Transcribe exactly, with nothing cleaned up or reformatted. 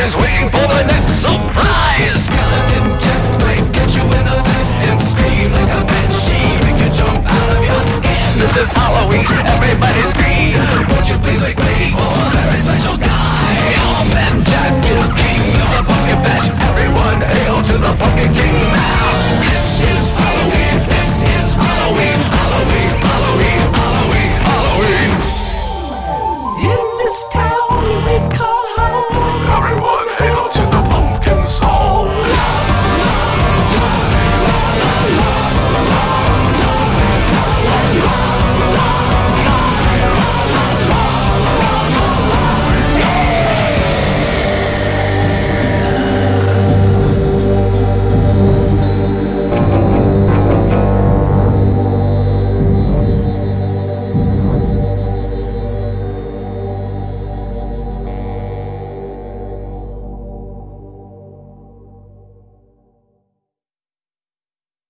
is waiting for the next surprise. Skeleton Jack might get you in the back and scream like a banshee, make you jump out of your skin. This is Halloween, everybody scream. Won't you please make